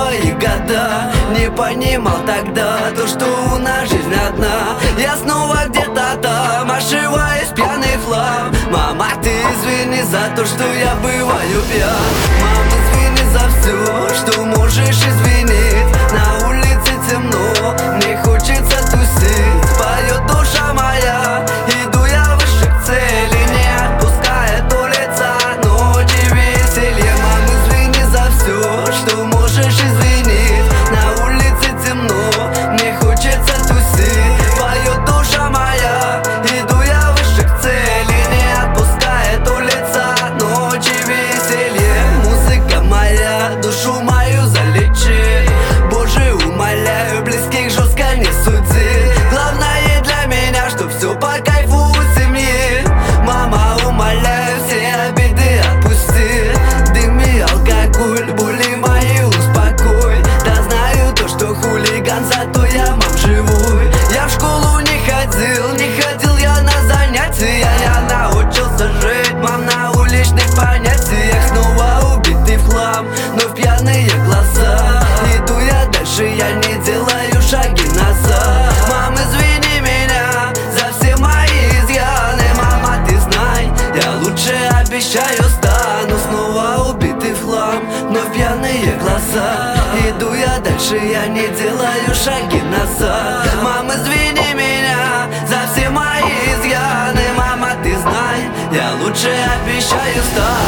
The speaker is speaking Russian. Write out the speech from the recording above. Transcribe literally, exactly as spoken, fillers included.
свои года не понимал тогда то, что у нас жизнь одна. Я снова где-то там, ошиваясь пьяный хлам. Мама, ты извини за то, что я бываю пьян. Мама, извини за все, что можешь извинить. На улице темно, мне хочется тусить. Поет душа моя, иду я выше к цели, не отпуская то лица ночи веселье. Мама, извини за все, что можешь извинить. На улице темно, мне хочется тусить. Поет душа моя, иду я выше к цели, не отпуская то лица ночи веселье. Музыка моя, душу мою залечи. Боже, умоляю, близких жестко не суди. Главное для меня, чтоб все по кайфу у семьи. Мама, умоляю, все обиды отпусти. Дым и алкоголь, боли мои успокой. Да знаю то, что хулиган, зато я мам живой. Я в школу не ходил, не ходил я на занятия. Я научился жить, мам, на уличных понятиях. Снова убитый в хлам, но в пьяные глаза. Иду я дальше, я не делаю шаги назад. Мам, извини меня за все мои изъяны. Мама, ты знай, я лучше обещаю стану. Снова убитый в хлам, но в пьяные глаза. Иду я дальше, я не делаю шаги назад. Мам, извини меня за все мои изъяны. Мама, ты знай, я лучше обещаю стану.